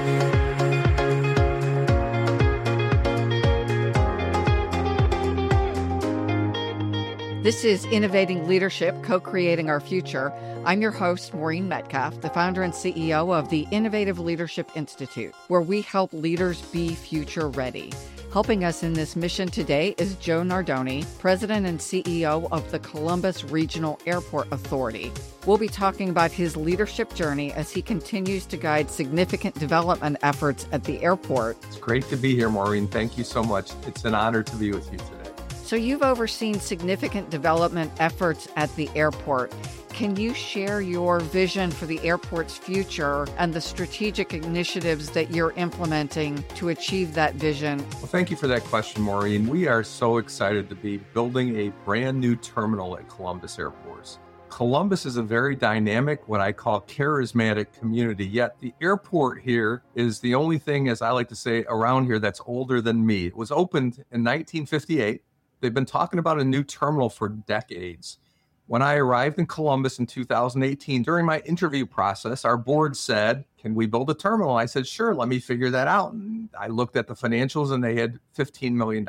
This is Innovating Leadership, Co-Creating Our Future. I'm your host, Maureen Metcalf, the founder and CEO of the Innovative Leadership Institute, where we help leaders be future ready. Helping us in this mission today is Joe Nardoni, President and CEO of the Columbus Regional Airport Authority. We'll be talking about his leadership journey as he continues to guide significant development efforts at the airport. It's great to be here, Maureen. Thank you so much. It's an honor to be with you today. So you've overseen significant development efforts at the airport. Can you share your vision for the airport's future and the strategic initiatives that you're implementing to achieve that vision? Well, thank you for that question, Maureen. We are so excited to be building a brand new terminal at Columbus Airport. Columbus is a very dynamic, what I call charismatic community, yet the airport here is the only thing, as I like to say, around here that's older than me. It was opened in 1958. They've been talking about a new terminal for decades. When I arrived in Columbus in 2018, during my interview process, our board said, "Can we build a terminal?" I said, "Sure, let me figure that out." And I looked at the financials and they had $15 million.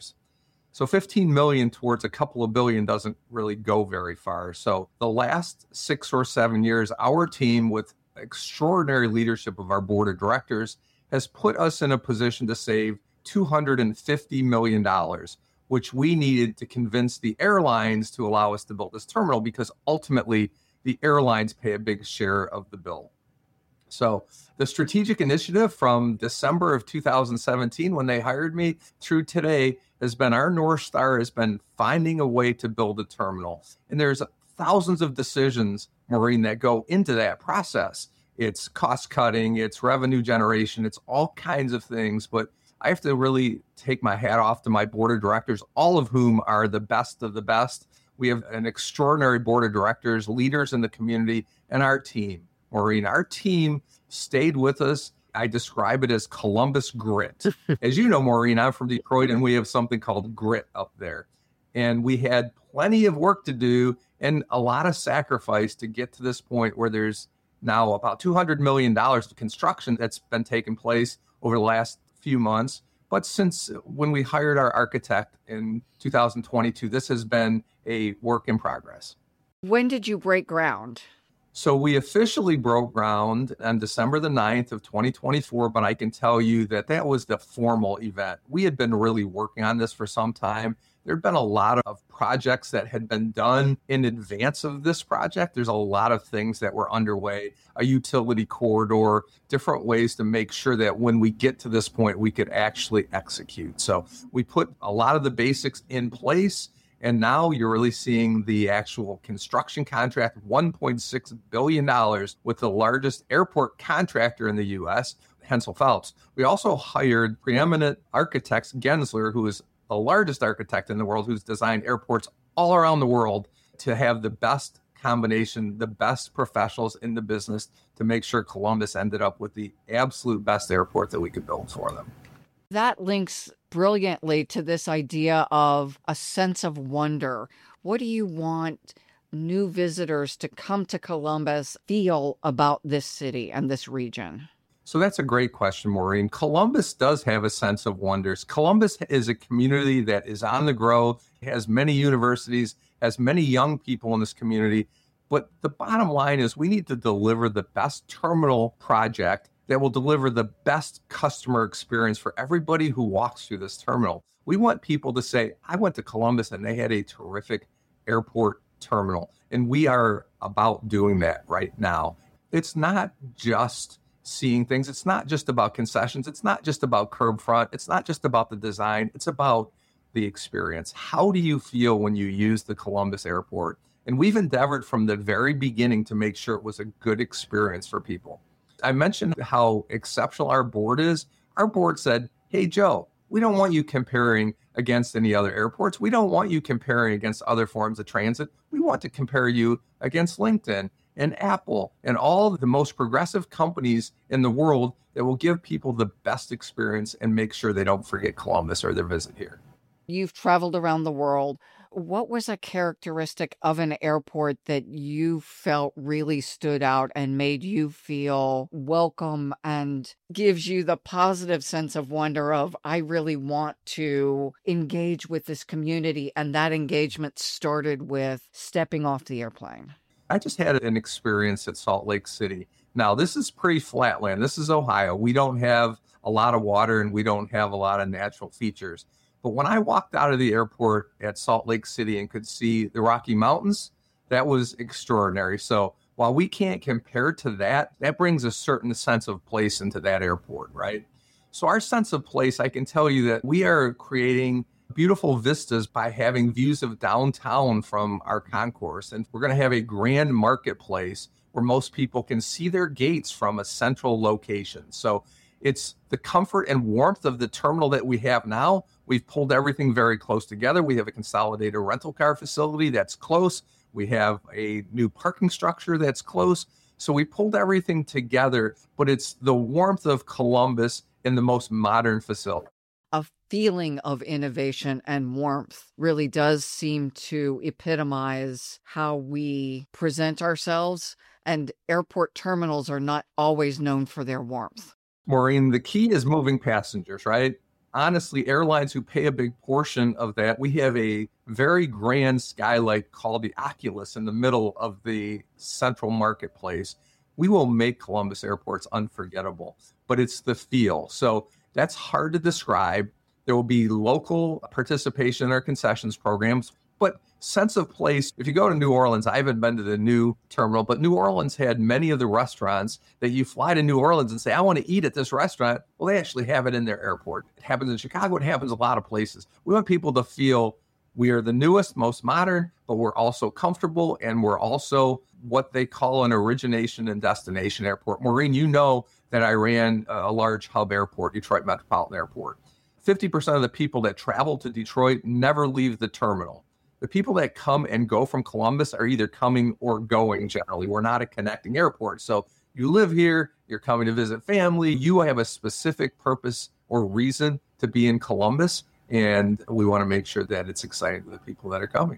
So $15 million towards a couple of billion doesn't really go very far. So the last 6 or 7 years, our team, with extraordinary leadership of our board of directors, has put us in a position to save $250 million, which we needed to convince the airlines to allow us to build this terminal, because ultimately the airlines pay a big share of the bill. So the strategic initiative from December of 2017, when they hired me, through today has been, our North Star has been finding a way to build a terminal. And there's thousands of decisions, Maureen, that go into that process. It's cost cutting, it's revenue generation, it's all kinds of things. But I have to really take my hat off to my board of directors, all of whom are the best of the best. We have an extraordinary board of directors, leaders in the community, and our team. Maureen, our team stayed with us. I describe it as Columbus grit. As you know, Maureen, I'm from Detroit, and we have something called grit up there. And we had plenty of work to do and a lot of sacrifice to get to this point where there's now about $200 million of construction that's been taking place over the last few months. But since when we hired our architect in 2022, this has been a work in progress. When did you break ground? So we officially broke ground on December the 9th of 2024, but I can tell you that that was the formal event. We had been really working on this for some time. There had been a lot of projects that had been done in advance of this project. There's a lot of things that were underway, a utility corridor, different ways to make sure that when we get to this point, we could actually execute. So we put a lot of the basics in place. And now you're really seeing the actual construction contract, $1.6 billion with the largest airport contractor in the U.S., Hensel Phelps. We also hired preeminent architects, Gensler, who is the largest architect in the world, who's designed airports all around the world, to have the best combination, the best professionals in the business to make sure Columbus ended up with the absolute best airport that we could build for them. That links brilliantly to this idea of a sense of wonder. What do you want new visitors to come to Columbus feel about this city and this region? So that's a great question, Maureen. Columbus does have a sense of wonders. Columbus is a community that is on the grow, has many universities, has many young people in this community. But the bottom line is we need to deliver the best terminal project that will deliver the best customer experience for everybody who walks through this terminal. We want people to say, I went to Columbus and they had a terrific airport terminal. And we are about doing that right now. It's not just seeing things. It's not just about concessions. It's not just about curb front. It's not just about the design. It's about the experience. How do you feel when you use the Columbus airport? And we've endeavored from the very beginning to make sure it was a good experience for people. I mentioned how exceptional our board is. Our board said, hey, Joe, we don't want you comparing against any other airports. We don't want you comparing against other forms of transit. We want to compare you against LinkedIn and Apple and all of the most progressive companies in the world that will give people the best experience and make sure they don't forget Columbus or their visit here. You've traveled around the world. what was a characteristic of an airport that you felt really stood out and made you feel welcome and gives you the positive sense of wonder of, I really want to engage with this community? And that engagement started with stepping off the airplane. I just had an experience at Salt Lake City. Now, this is pretty flatland. This is Ohio. We don't have a lot of water and we don't have a lot of natural features. But when I walked out of the airport at Salt Lake City and could see the Rocky Mountains, that was extraordinary. So while we can't compare to that, that brings a certain sense of place into that airport, right? So our sense of place, I can tell you that we are creating beautiful vistas by having views of downtown from our concourse. And we're going to have a grand marketplace where most people can see their gates from a central location. So it's the comfort and warmth of the terminal that we have now. We've pulled everything very close together. We have a consolidated rental car facility that's close. We have a new parking structure that's close. So we pulled everything together, but it's the warmth of Columbus in the most modern facility. A feeling of innovation and warmth really does seem to epitomize how we present ourselves, and airport terminals are not always known for their warmth. Maureen, the key is moving passengers, right? Honestly, airlines who pay a big portion of that, we have a very grand skylight called the Oculus in the middle of the central marketplace. We will make Columbus airports unforgettable, but it's the feel. So that's hard to describe. There will be local participation in our concessions programs, but sense of place. If you go to New Orleans, I haven't been to the new terminal, but New Orleans had many of the restaurants that you fly to New Orleans and say, I want to eat at this restaurant. Well, they actually have it in their airport. It happens in Chicago. It happens a lot of places. We want people to feel we are the newest, most modern, but we're also comfortable, and we're also what they call an origination and destination airport. Maureen, you know that I ran a large hub airport, Detroit Metropolitan Airport. 50% of the people that travel to Detroit never leave the terminal. The people that come and go from Columbus are either coming or going generally. We're not a connecting airport. So you live here, you're coming to visit family, you have a specific purpose or reason to be in Columbus, and we want to make sure that it's exciting to the people that are coming.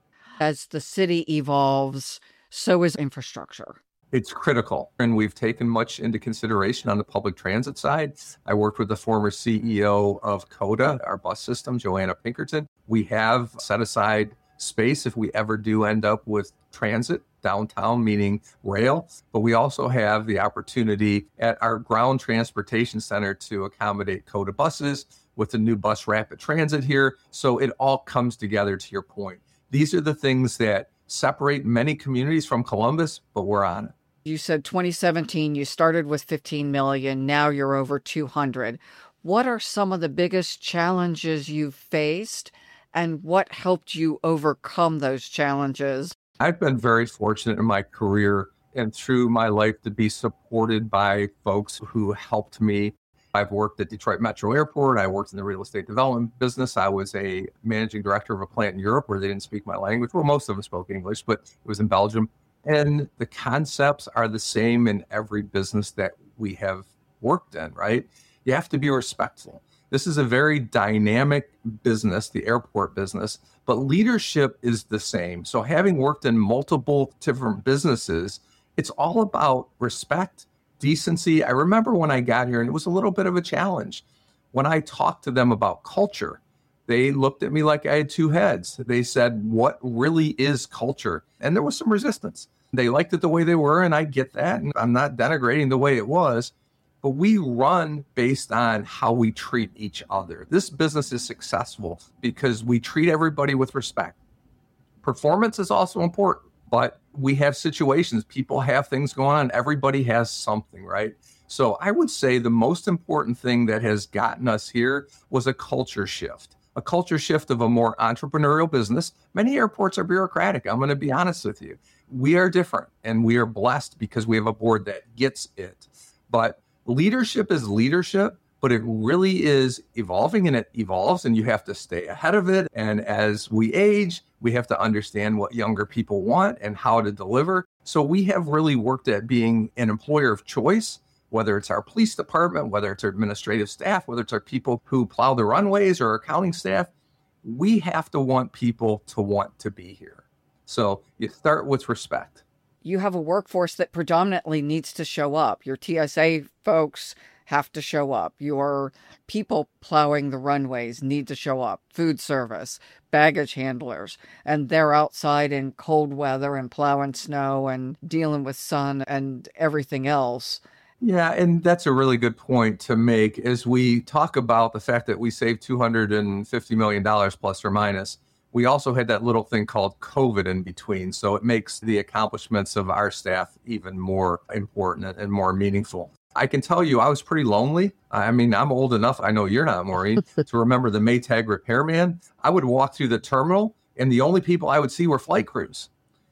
As the city evolves, so is infrastructure. It's critical, and we've taken much into consideration on the public transit side. I worked with the former CEO of COTA, our bus system, Joanna Pinkerton. We have set aside space if we ever do end up with transit downtown, meaning rail, but we also have the opportunity at our ground transportation center to accommodate COTA buses with the new bus rapid transit here. So it all comes together, to your point. These are the things that separate many communities from Columbus, but we're on it. You said 2017, you started with 15 million. Now you're over 200. What are some of the biggest challenges you've faced, and what helped you overcome those challenges? I've been very fortunate in my career and through my life to be supported by folks who helped me. I've worked at Detroit Metro Airport. I worked in the real estate development business. I was a managing director of a plant in Europe where they didn't speak my language. Well, most of them spoke English, but it was in Belgium. And the concepts are the same in every business that we have worked in, right? You have to be respectful. This is a very dynamic business, the airport business, but leadership is the same. So having worked in multiple different businesses, it's all about respect, decency. I remember when I got here, and it was a little bit of a challenge. When I talked to them about culture, they looked at me like I had two heads. They said, what really is culture? And there was some resistance. They liked it the way they were, and I get that. And I'm not denigrating the way it was, but we run based on how we treat each other. This business is successful because we treat everybody with respect. Performance is also important, but we have situations. People have things going on. Everybody has something, right? So I would say the most important thing that has gotten us here was a culture shift. A culture shift of a more entrepreneurial business. Many airports are bureaucratic. I'm going to be honest with you. We are different, and we are blessed because we have a board that gets it. But leadership is leadership, but it really is evolving, and it evolves, and you have to stay ahead of it. And as we age, we have to understand what younger people want and how to deliver. So we have really worked at being an employer of choice, whether it's our police department, whether it's our administrative staff, whether it's our people who plow the runways or our accounting staff. we have to want people to want to be here. So you start with respect. You have a workforce that predominantly needs to show up. Your TSA folks have to show up. Your people plowing the runways need to show up. Food service, baggage handlers, and they're outside in cold weather and plowing snow and dealing with sun and everything else. Yeah, and that's a really good point to make as we talk about the fact that we saved $250 million plus or minus. We also had that little thing called COVID in between. So it makes the accomplishments of our staff even more important and more meaningful. I can tell you, I was pretty lonely. I mean, I'm old enough, I know you're not, Maureen, to remember the Maytag repairman. I would walk through the terminal and the only people I would see were flight crews.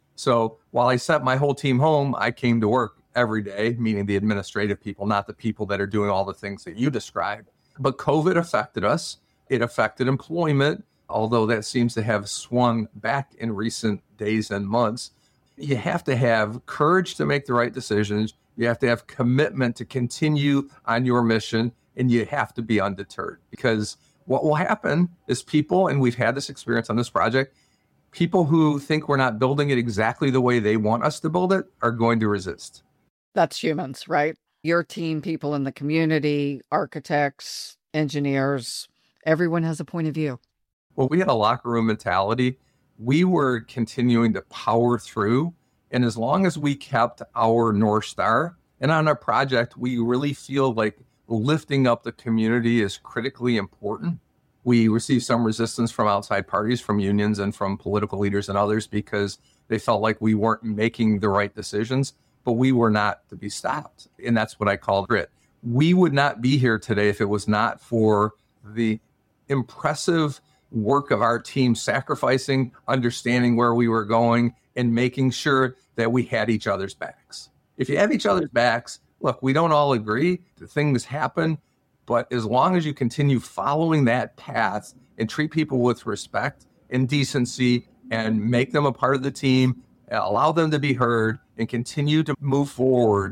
So while I sent my whole team home, I came to work every day, meaning the administrative people, not the people that are doing all the things that you described. But COVID affected us. It affected employment. Although that seems to have swung back in recent days and months. You have to have courage to make the right decisions. You have to have commitment to continue on your mission, and you have to be undeterred. Because what will happen is people, and we've had this experience on this project, people who think we're not building it exactly the way they want us to build it are going to resist. That's humans, right? Your team, people in the community, architects, engineers, everyone has a point of view. Well, we had a locker room mentality. We were continuing to power through. And as long as we kept our North Star, and on our project, we really feel like lifting up the community is critically important. We received some resistance from outside parties, from unions and from political leaders and others, because they felt like we weren't making the right decisions, but we were not to be stopped. And that's what I call grit. We would not be here today if it was not for the impressive work of our team, sacrificing, understanding where we were going, and making sure that we had each other's backs. If you have each other's backs, look, we don't all agree, things happen, but as long as you continue following that path and treat people with respect and decency and make them a part of the team, allow them to be heard and continue to move forward,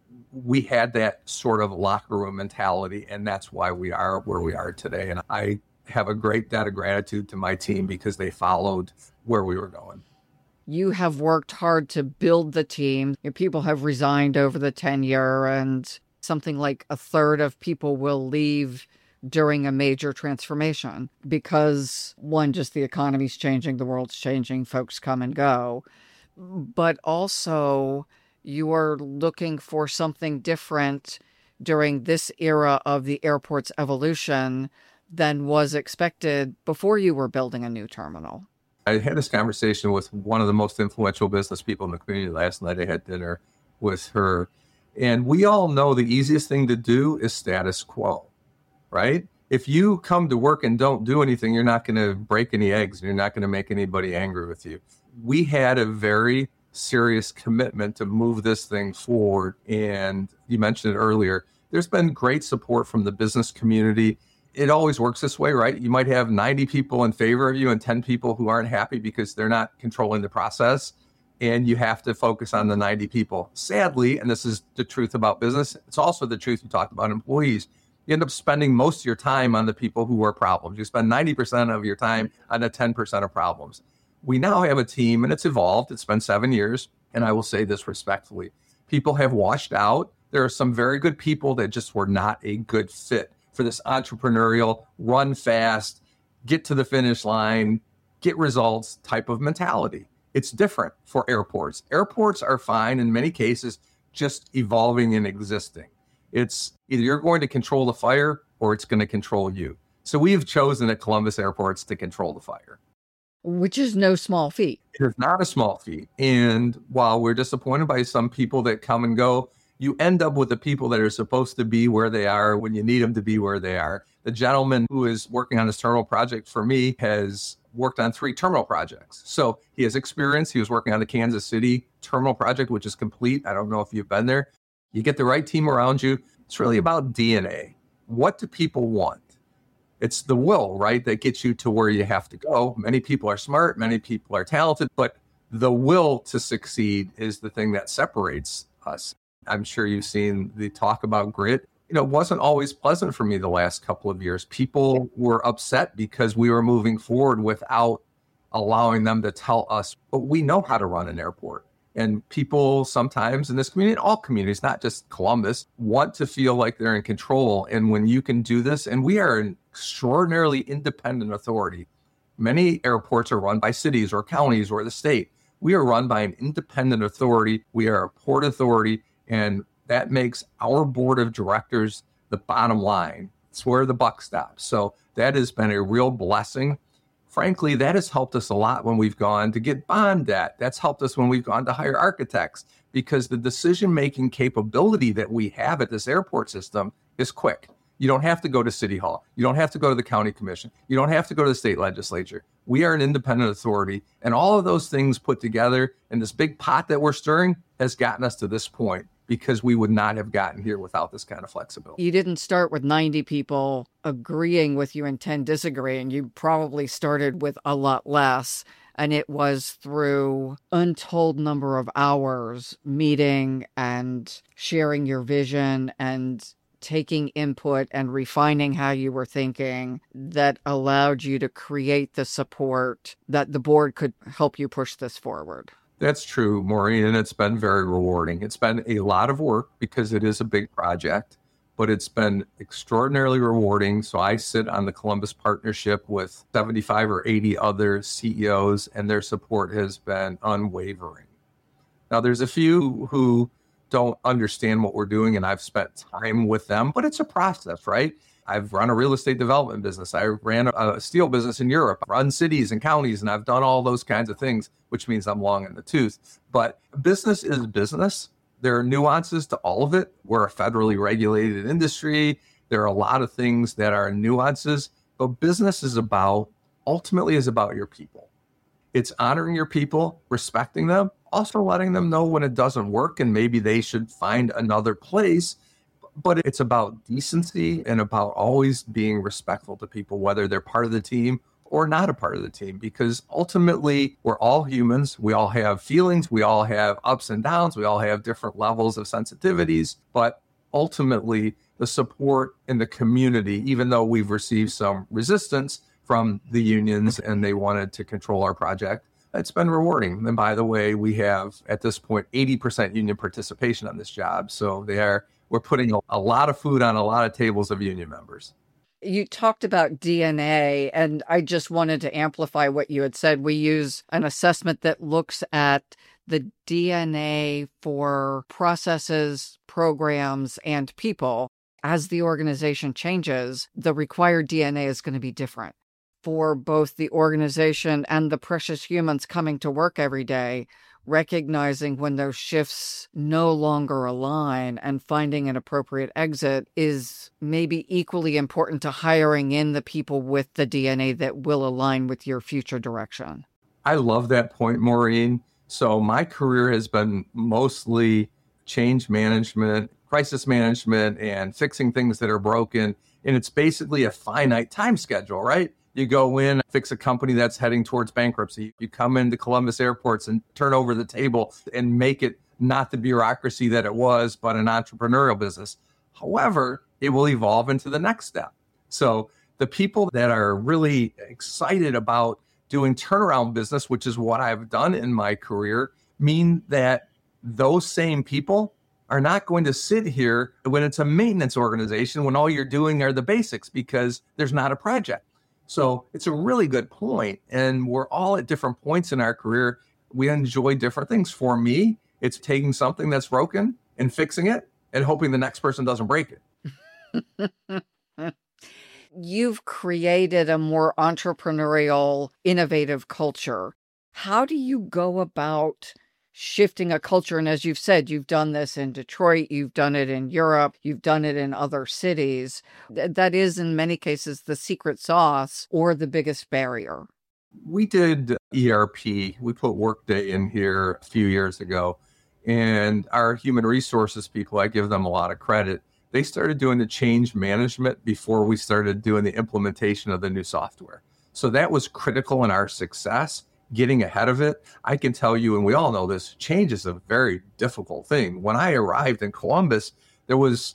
we had that sort of locker room mentality, and that's why we are where we are today. And I have a great debt of gratitude to my team because they followed where we were going. You have worked hard to build the team. Your people have resigned over the tenure, and something like a third of people will leave during a major transformation because, one, just the economy's changing, the world's changing, folks come and go. But also, you are looking for something different during this era of the airport's evolution than was expected before you were building a new terminal. I had this conversation with one of the most influential business people in the community last night. I had dinner with her. And we all know the easiest thing to do is status quo, right? If you come to work and don't do anything, you're not going to break any eggs and you're not going to make anybody angry with you. We had a very serious commitment to move this thing forward. And you mentioned it earlier, there's been great support from the business community. It always works this way, right? You might have 90 people in favor of you and 10 people who aren't happy because they're not controlling the process. And you have to focus on the 90 people. Sadly, and this is the truth about business, it's also the truth you talked about employees. You end up spending most of your time on the people who are problems. You spend 90% of your time on the 10% of problems. We now have a team, and it's evolved. It's been 7 years. And I will say this respectfully. People have washed out. There are some very good people that just were not a good fit for this entrepreneurial, run fast, get to the finish line, get results type of mentality. It's different for airports. Airports are fine in many cases, just evolving and existing. It's either you're going to control the fire or it's going to control you. So we've chosen at Columbus Airports to control the fire. Which is no small feat. It is not a small feat. And while we're disappointed by some people that come and go, you end up with the people that are supposed to be where they are when you need them to be where they are. The gentleman who is working on this terminal project for me has worked on 3 terminal projects. So he has experience. He was working on the Kansas City terminal project, which is complete. I don't know if you've been there. You get the right team around you. It's really about DNA. What do people want? It's the will, right, that gets you to where you have to go. Many people are smart. Many people are talented. But the will to succeed is the thing that separates us. I'm sure you've seen the talk about grit. It wasn't always pleasant for me the last couple of years. People were upset because we were moving forward without allowing them to tell us, but we know how to run an airport. And people sometimes in this community, in all communities, not just Columbus, want to feel like they're in control. And when you can do this, and we are an extraordinarily independent authority. Many airports are run by cities or counties or the state. We are run by an independent authority. We are a port authority, and that makes our board of directors the bottom line. It's where the buck stops. So that has been a real blessing. Frankly, that has helped us a lot when we've gone to get bond debt. That's helped us when we've gone to hire architects, because the decision-making capability that we have at this airport system is quick. You don't have to go to City Hall. You don't have to go to the county commission. You don't have to go to the state legislature. We are an independent authority, and all of those things put together in this big pot that we're stirring has gotten us to this point, because we would not have gotten here without this kind of flexibility. You didn't start with 90 people agreeing with you and 10 disagreeing. You probably started with a lot less. And it was through untold number of hours meeting and sharing your vision and taking input and refining how you were thinking that allowed you to create the support that the board could help you push this forward. That's true, Maureen, and it's been very rewarding. It's been a lot of work because it is a big project, but it's been extraordinarily rewarding. So I sit on the Columbus Partnership with 75 or 80 other CEOs, and their support has been unwavering. Now, there's a few who don't understand what we're doing, and I've spent time with them, but it's a process, right? I've run a real estate development business. I ran a steel business in Europe, run cities and counties, and I've done all those kinds of things, which means I'm long in the tooth. But business is business. There are nuances to all of it. We're a federally regulated industry. There are a lot of things that are nuances, but business ultimately is about your people. It's honoring your people, respecting them, also letting them know when it doesn't work and maybe they should find another place. But it's about decency and about always being respectful to people, whether they're part of the team or not a part of the team, because ultimately we're all humans. We all have feelings. We all have ups and downs. We all have different levels of sensitivities. But ultimately, the support in the community, even though we've received some resistance from the unions and they wanted to control our project, it's been rewarding. And by the way, we have at this point 80% union participation on this job. So we're putting a lot of food on a lot of tables of union members. You talked about DNA, and I just wanted to amplify what you had said. We use an assessment that looks at the DNA for processes, programs, and people. As the organization changes, the required DNA is going to be different for both the organization and the precious humans coming to work every day. Recognizing when those shifts no longer align and finding an appropriate exit is maybe equally important to hiring in the people with the DNA that will align with your future direction. I love that point, Maureen. So my career has been mostly change management, crisis management, and fixing things that are broken. And it's basically a finite time schedule, right? You go in, fix a company that's heading towards bankruptcy. You come into Columbus airports and turn over the table and make it not the bureaucracy that it was, but an entrepreneurial business. However, it will evolve into the next step. So the people that are really excited about doing turnaround business, which is what I've done in my career, mean that those same people are not going to sit here when it's a maintenance organization when all you're doing are the basics because there's not a project. So it's a really good point. And we're all at different points in our career. We enjoy different things. For me, it's taking something that's broken and fixing it and hoping the next person doesn't break it. You've created a more entrepreneurial, innovative culture. How do you go about shifting a culture? And as you've said, you've done this in Detroit, you've done it in Europe, you've done it in other cities. That is, in many cases, the secret sauce or the biggest barrier. We did ERP. We put Workday in here a few years ago. And our human resources people, I give them a lot of credit. They started doing the change management before we started doing the implementation of the new software. So that was critical in our success. Getting ahead of it. I can tell you, and we all know this, change is a very difficult thing. When I arrived in Columbus, there was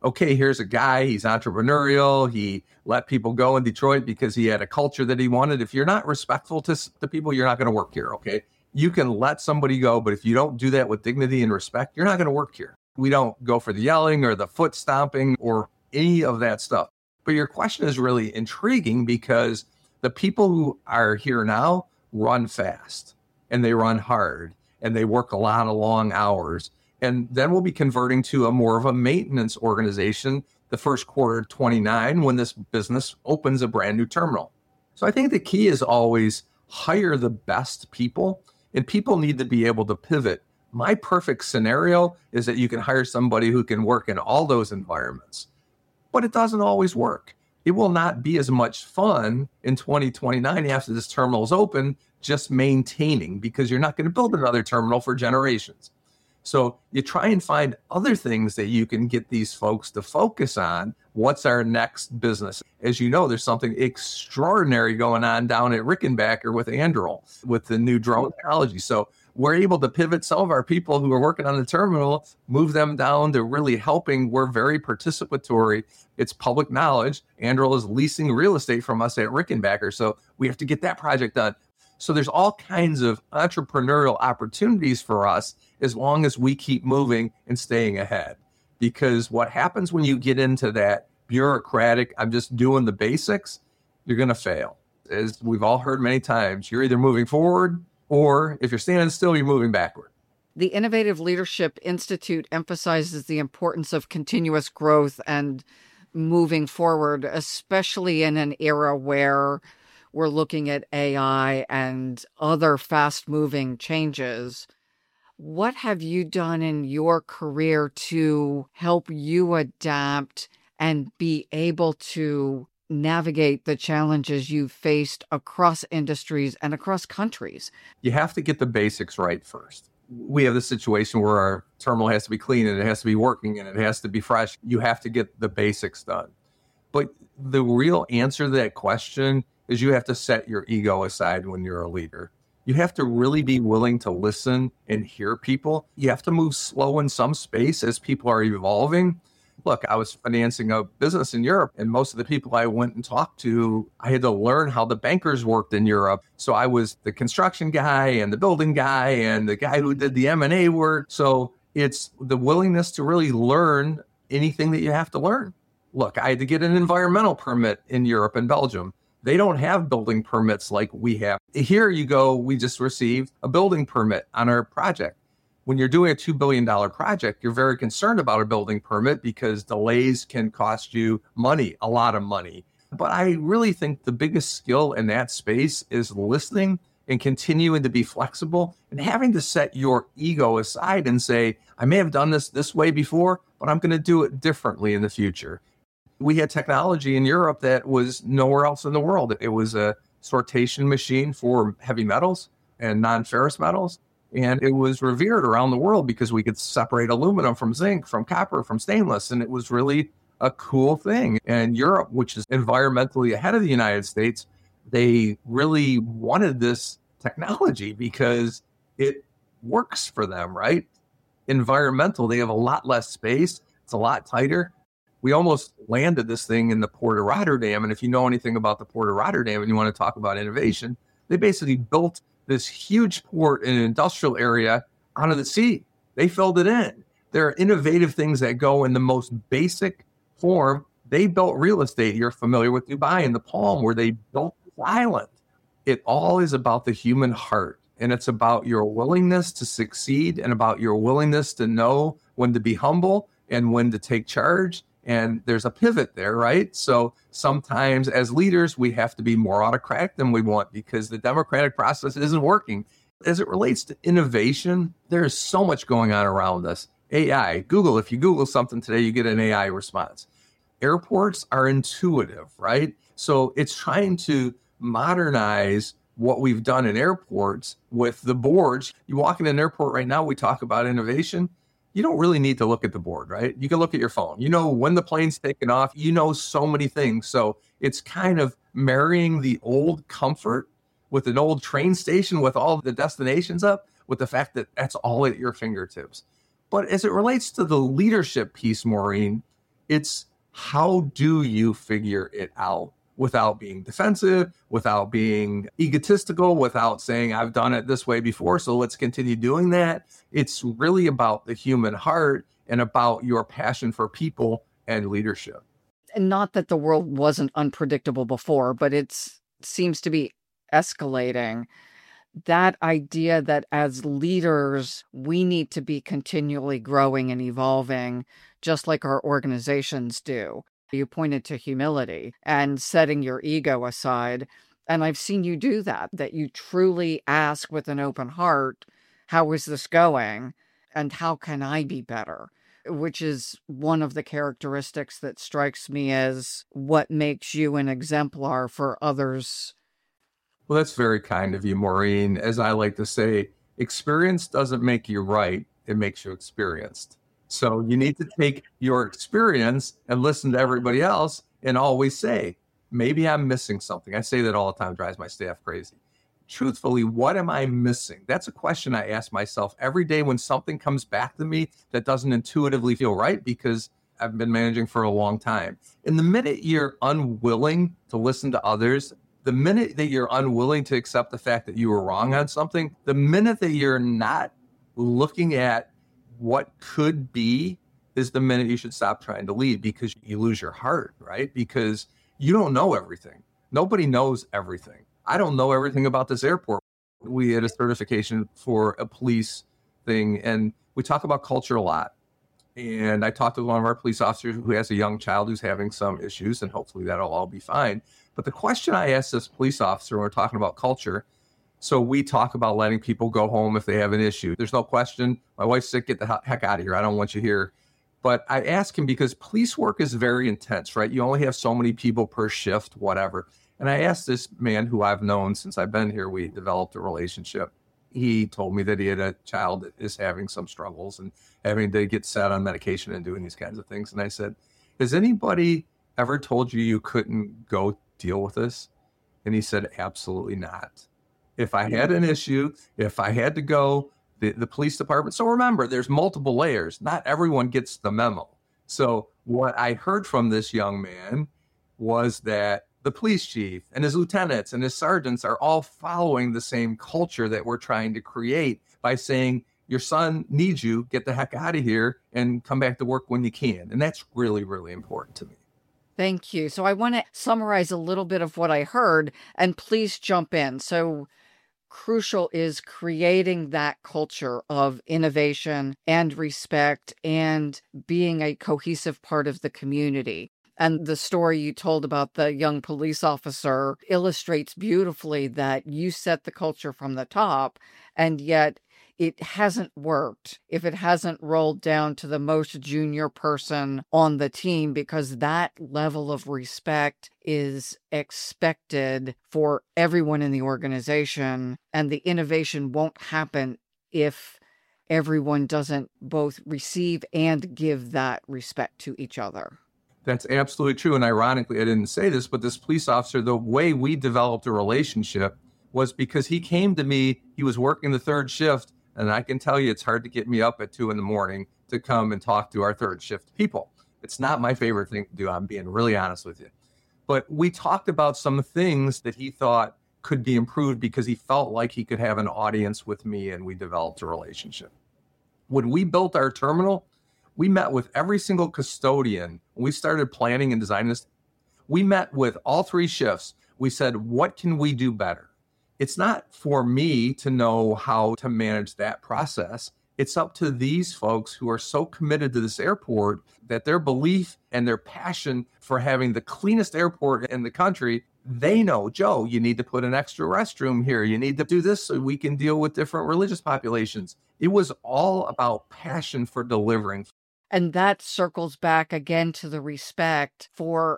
okay, here's a guy, he's entrepreneurial, he let people go in Detroit because he had a culture that he wanted. If you're not respectful to the people, you're not going to work here, okay? You can let somebody go, but if you don't do that with dignity and respect, you're not going to work here. We don't go for the yelling or the foot stomping or any of that stuff. But your question is really intriguing because the people who are here now run fast and they run hard and they work a lot of long hours. And then we'll be converting to a more of a maintenance organization the first quarter of 29 when this business opens a brand new terminal. So I think the key is always hire the best people, and people need to be able to pivot. My perfect scenario is that you can hire somebody who can work in all those environments, but it doesn't always work. It will not be as much fun in 2029 after this terminal is open, just maintaining, because you're not going to build another terminal for generations. So you try and find other things that you can get these folks to focus on. What's our next business? As you know, there's something extraordinary going on down at Rickenbacker with Anduril, with the new drone technology. So we're able to pivot some of our people who are working on the terminal, move them down to really helping. We're very participatory. It's public knowledge. Anduril is leasing real estate from us at Rickenbacker. So we have to get that project done. So there's all kinds of entrepreneurial opportunities for us as long as we keep moving and staying ahead. Because what happens when you get into that bureaucratic, I'm just doing the basics, you're going to fail. As we've all heard many times, you're either moving forward or if you're standing still, you're moving backward. The Innovative Leadership Institute emphasizes the importance of continuous growth and moving forward, especially in an era where we're looking at AI and other fast-moving changes. What have you done in your career to help you adapt and be able to navigate the challenges you've faced across industries and across countries? You have to get the basics right first. We have this situation where our terminal has to be clean and it has to be working and it has to be fresh. You have to get the basics done. But the real answer to that question is you have to set your ego aside when you're a leader. You have to really be willing to listen and hear people. You have to move slow in some space as people are evolving. Look, I was financing a business in Europe, and most of the people I went and talked to, I had to learn how the bankers worked in Europe. So I was the construction guy and the building guy and the guy who did the M&A work. So it's the willingness to really learn anything that you have to learn. Look, I had to get an environmental permit in Europe and Belgium. They don't have building permits like we have. Here you go, we just received a building permit on our project. When you're doing a $2 billion project, you're very concerned about a building permit because delays can cost you money, a lot of money. But I really think the biggest skill in that space is listening and continuing to be flexible and having to set your ego aside and say, I may have done this way before, but I'm going to do it differently in the future. We had technology in Europe that was nowhere else in the world. It was a sortation machine for heavy metals and non-ferrous metals. And it was revered around the world because we could separate aluminum from zinc, from copper, from stainless. And it was really a cool thing. And Europe, which is environmentally ahead of the United States, they really wanted this technology because it works for them, right? Environmental, they have a lot less space. It's a lot tighter. We almost landed this thing in the Port of Rotterdam. And if you know anything about the Port of Rotterdam and you want to talk about innovation, they basically built this huge port in an industrial area onto the sea. They filled it in. There are innovative things that go in the most basic form. They built real estate. You're familiar with Dubai and the Palm, where they built this island. It all is about the human heart. And it's about your willingness to succeed and about your willingness to know when to be humble and when to take charge. And there's a pivot there, right? So sometimes as leaders, we have to be more autocratic than we want because the democratic process isn't working. As it relates to innovation, there's so much going on around us. AI, Google, if you Google something today, you get an AI response. Airports are intuitive, right? So it's trying to modernize what we've done in airports with the boards. You walk in an airport right now, we talk about innovation. You don't really need to look at the board, right? You can look at your phone. You know when the plane's taking off. You know so many things. So it's kind of marrying the old comfort with an old train station with all the destinations up with the fact that that's all at your fingertips. But as it relates to the leadership piece, Maureen, It's how do you figure it out without being defensive, without being egotistical, without saying, I've done it this way before, so let's continue doing that. It's really about the human heart and about your passion for people and leadership. And not that the world wasn't unpredictable before, but it seems to be escalating. That idea that as leaders, we need to be continually growing and evolving, just like our organizations do. You pointed to humility and setting your ego aside. And I've seen you do that you truly ask with an open heart, how is this going? And how can I be better? Which is one of the characteristics that strikes me as what makes you an exemplar for others. Well, that's very kind of you, Maureen. As I like to say, experience doesn't make you right, it makes you experienced. So you need to take your experience and listen to everybody else and always say, maybe I'm missing something. I say that all the time, drives my staff crazy. Truthfully, what am I missing? That's a question I ask myself every day when something comes back to me that doesn't intuitively feel right, because I've been managing for a long time. And the minute you're unwilling to listen to others, the minute that you're unwilling to accept the fact that you were wrong on something, the minute that you're not looking at what could be, is the minute you should stop trying to lead, because you lose your heart, right? Because you don't know everything. Nobody knows everything. I don't know everything about this airport. We had a certification for a police thing, and we talk about culture a lot. And I talked to one of our police officers who has a young child who's having some issues, and hopefully that'll all be fine. But the question I asked this police officer when we're talking about culture, so we talk about letting people go home if they have an issue. There's no question. My wife's sick, get the heck out of here. I don't want you here. But I ask him because police work is very intense, right? You only have so many people per shift, whatever. And I asked this man who I've known since I've been here, we developed a relationship. He told me that he had a child that is having some struggles and having to get set on medication and doing these kinds of things. And I said, has anybody ever told you you couldn't go deal with this? And he said, absolutely not. If I had an issue, if I had to go, the police department. So remember, there's multiple layers. Not everyone gets the memo. So what I heard from this young man was that the police chief and his lieutenants and his sergeants are all following the same culture that we're trying to create by saying, your son needs you, get the heck out of here and come back to work when you can. And that's really, really important to me. Thank you. So I want to summarize a little bit of what I heard, and please jump in. So crucial is creating that culture of innovation and respect and being a cohesive part of the community. And the story you told about the young police officer illustrates beautifully that you set the culture from the top, and yet it hasn't worked if it hasn't rolled down to the most junior person on the team, because that level of respect is expected for everyone in the organization. And the innovation won't happen if everyone doesn't both receive and give that respect to each other. That's absolutely true. And ironically, I didn't say this, but this police officer, the way we developed a relationship was because he came to me, he was working the third shift. And I can tell you, it's hard to get me up at 2 a.m. to come and talk to our third shift people. It's not my favorite thing to do. I'm being really honest with you. But we talked about some things that he thought could be improved because he felt like he could have an audience with me, and we developed a relationship. When we built our terminal, we met with every single custodian. When we started planning and designing this, we met with all 3 shifts. We said, what can we do better? It's not for me to know how to manage that process. It's up to these folks who are so committed to this airport that their belief and their passion for having the cleanest airport in the country, they know, Joe, you need to put an extra restroom here. You need to do this so we can deal with different religious populations. It was all about passion for delivering. And that circles back again to the respect for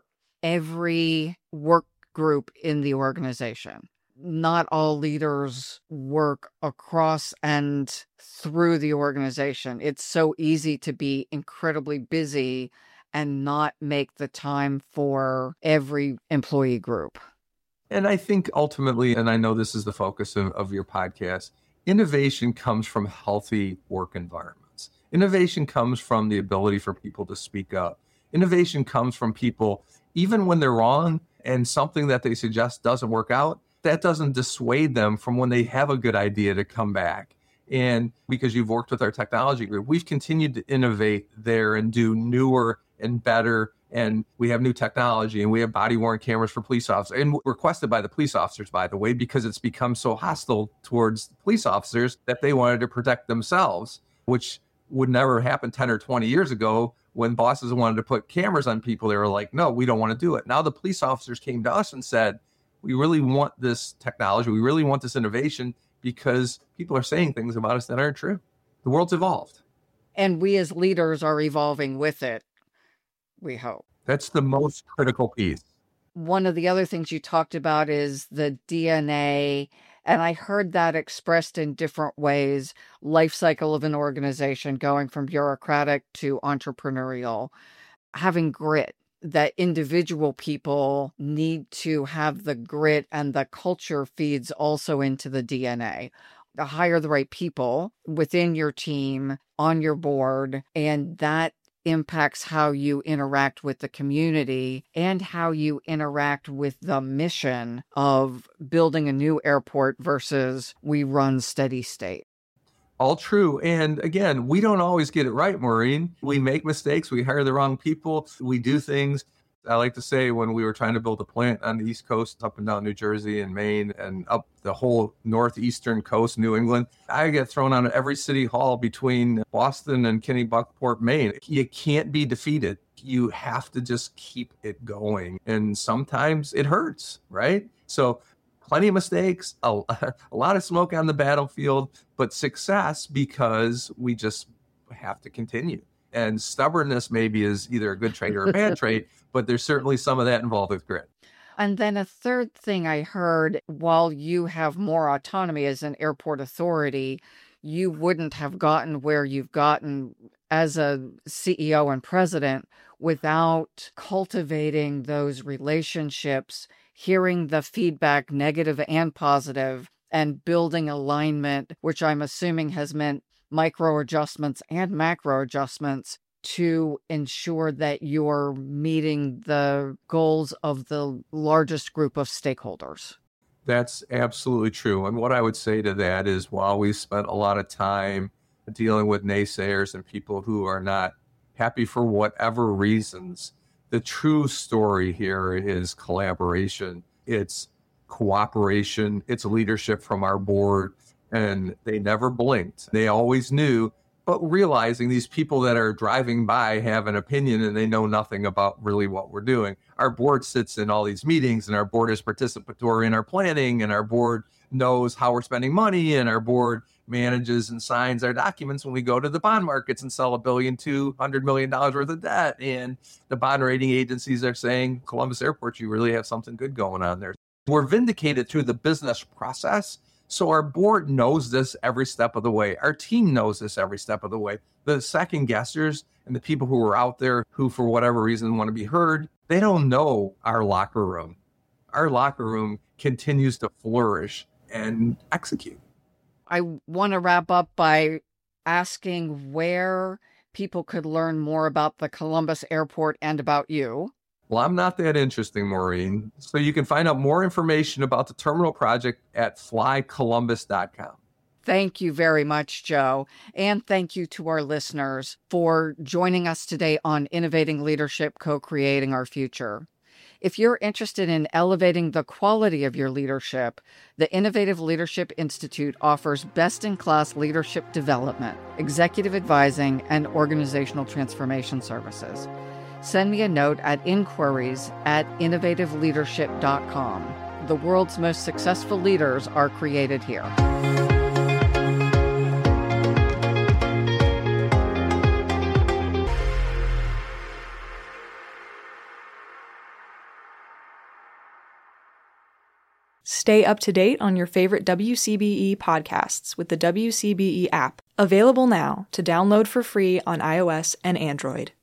every work group in the organization. Not all leaders work across and through the organization. It's so easy to be incredibly busy and not make the time for every employee group. And I think ultimately, and I know this is the focus of your podcast, innovation comes from healthy work environments. Innovation comes from the ability for people to speak up. Innovation comes from people, even when they're wrong and something that they suggest doesn't work out, that doesn't dissuade them from when they have a good idea to come back. And because you've worked with our technology group, we've continued to innovate there and do newer and better. And we have new technology, and we have body-worn cameras for police officers, and requested by the police officers, by the way, because it's become so hostile towards police officers that they wanted to protect themselves, which would never happen 10 or 20 years ago. When bosses wanted to put cameras on people, they were like, no, we don't want to do it. Now the police officers came to us and said, we really want this technology. We really want this innovation because people are saying things about us that aren't true. The world's evolved. And we as leaders are evolving with it, we hope. That's the most critical piece. One of the other things you talked about is the DNA, and I heard that expressed in different ways, life cycle of an organization going from bureaucratic to entrepreneurial, having grit, that individual people need to have the grit, and the culture feeds also into the DNA. To hire the right people within your team, on your board, and that impacts how you interact with the community and how you interact with the mission of building a new airport versus we run steady state. All true. And again, we don't always get it right, Maureen. We make mistakes. We hire the wrong people. We do things. I like to say when we were trying to build a plant on the East Coast, up and down New Jersey and Maine and up the whole northeastern coast, New England, I get thrown on every city hall between Boston and Kennebunkport, Maine. You can't be defeated. You have to just keep it going. And sometimes it hurts, right? So plenty of mistakes, a lot of smoke on the battlefield, but success because we just have to continue. And stubbornness maybe is either a good trait or a bad trait, but there's certainly some of that involved with grit. And then a third thing I heard, while you have more autonomy as an airport authority, you wouldn't have gotten where you've gotten as a CEO and president without cultivating those relationships, hearing the feedback, negative and positive, and building alignment, which I'm assuming has meant micro adjustments and macro adjustments to ensure that you're meeting the goals of the largest group of stakeholders. That's absolutely true. And what I would say to that is while we spent a lot of time dealing with naysayers and people who are not happy for whatever reasons, the true story here is collaboration. It's cooperation. It's leadership from our board. And they never blinked. They always knew, but realizing these people that are driving by have an opinion and they know nothing about really what we're doing. Our board sits in all these meetings, and our board is participatory in our planning, and our board knows how we're spending money, and our board manages and signs our documents when we go to the bond markets and sell $1.2 billion worth of debt. And the bond rating agencies are saying, Columbus Airport, you really have something good going on there. We're vindicated through the business process. So our board knows this every step of the way. Our team knows this every step of the way. The second guessers and the people who are out there who, for whatever reason, want to be heard, they don't know our locker room. Our locker room continues to flourish and execute. I want to wrap up by asking where people could learn more about the Columbus Airport and about you. Well, I'm not that interesting, Maureen. So you can find out more information about the terminal project at flycolumbus.com. Thank you very much, Joe. And thank you to our listeners for joining us today on Innovating Leadership, Co-Creating Our Future. If you're interested in elevating the quality of your leadership, the Innovative Leadership Institute offers best-in-class leadership development, executive advising, and organizational transformation services. Send me a note at inquiries@innovativeleadership.com. The world's most successful leaders are created here. Stay up to date on your favorite WCBE podcasts with the WCBE app, available now to download for free on iOS and Android.